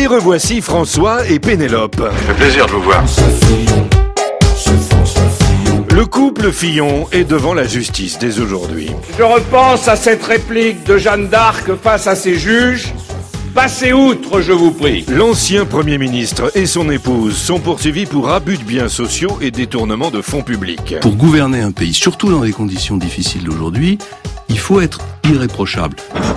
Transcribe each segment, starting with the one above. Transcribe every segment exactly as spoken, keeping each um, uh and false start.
Et revoici François et Pénélope. Ça fait plaisir de vous voir. Le couple Fillon est devant la justice dès aujourd'hui. Je repense à cette réplique de Jeanne d'Arc face à ses juges. Passez outre, je vous prie. L'ancien Premier ministre et son épouse sont poursuivis pour abus de biens sociaux et détournement de fonds publics. Pour gouverner un pays, surtout dans les conditions difficiles d'aujourd'hui, il faut être irréprochable.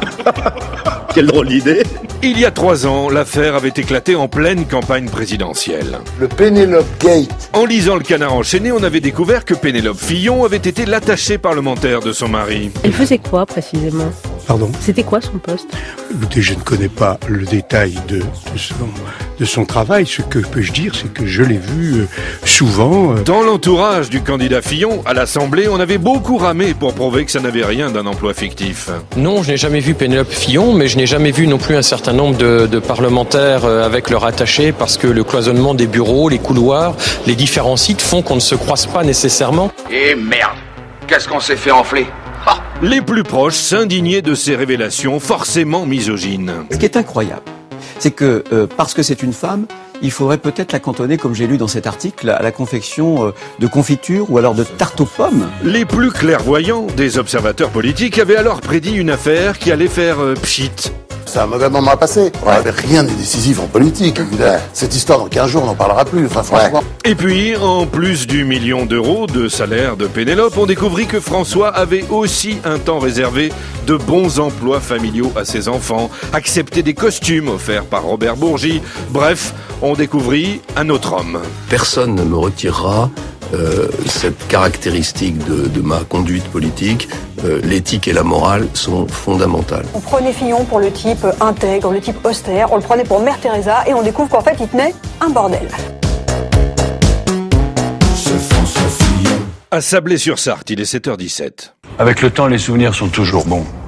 Quelle drôle d'idée. Il y a trois ans, l'affaire avait éclaté en pleine campagne présidentielle. Le Pénélope Gate. En lisant le Canard enchaîné, on avait découvert que Pénélope Fillon avait été l'attachée parlementaire de son mari. Elle faisait quoi précisément ? Pardon ? C'était quoi son poste ? Écoutez, je ne connais pas le détail de, de, son, de son travail. Ce que peux-je dire, c'est que je l'ai vu euh, souvent. Euh... Dans l'entourage du candidat Fillon, à l'Assemblée, on avait beaucoup ramé pour prouver que ça n'avait rien d'un emploi fictif. Non, je n'ai jamais vu Pénélope Fillon, mais je n'ai jamais vu non plus un certain nombre de, de parlementaires avec leurs attachés, parce que le cloisonnement des bureaux, les couloirs, les différents sites font qu'on ne se croise pas nécessairement. Et merde, qu'est-ce qu'on s'est fait enfler ? Ah. Les plus proches s'indignaient de ces révélations forcément misogynes. Ce qui est incroyable, c'est que euh, parce que c'est une femme, il faudrait peut-être la cantonner, comme j'ai lu dans cet article, à la confection euh, de confitures ou alors de tartes aux pommes. Les plus clairvoyants des observateurs politiques avaient alors prédit une affaire qui allait faire euh, pchit. C'est un mauvais moment à passer. Ouais. Rien n'est décisif en politique. Cette histoire, dans quinze jours, on n'en parlera plus. Enfin, franchement. Ouais. Et puis, en plus du million d'euros de salaire de Pénélope, on découvrit que François avait aussi un temps réservé de bons emplois familiaux à ses enfants, accepté des costumes offerts par Robert Bourgi. Bref, on découvrit un autre homme. Personne ne me retirera Euh, cette caractéristique de, de ma conduite politique. Euh, l'éthique et la morale sont fondamentales. On prenait Fillon pour le type intègre, le type austère, on le prenait pour Mère Teresa et on découvre qu'en fait il tenait un bordel. À Sablé-sur-Sarthe, il est sept heures dix-sept. Avec le temps, les souvenirs sont toujours bons.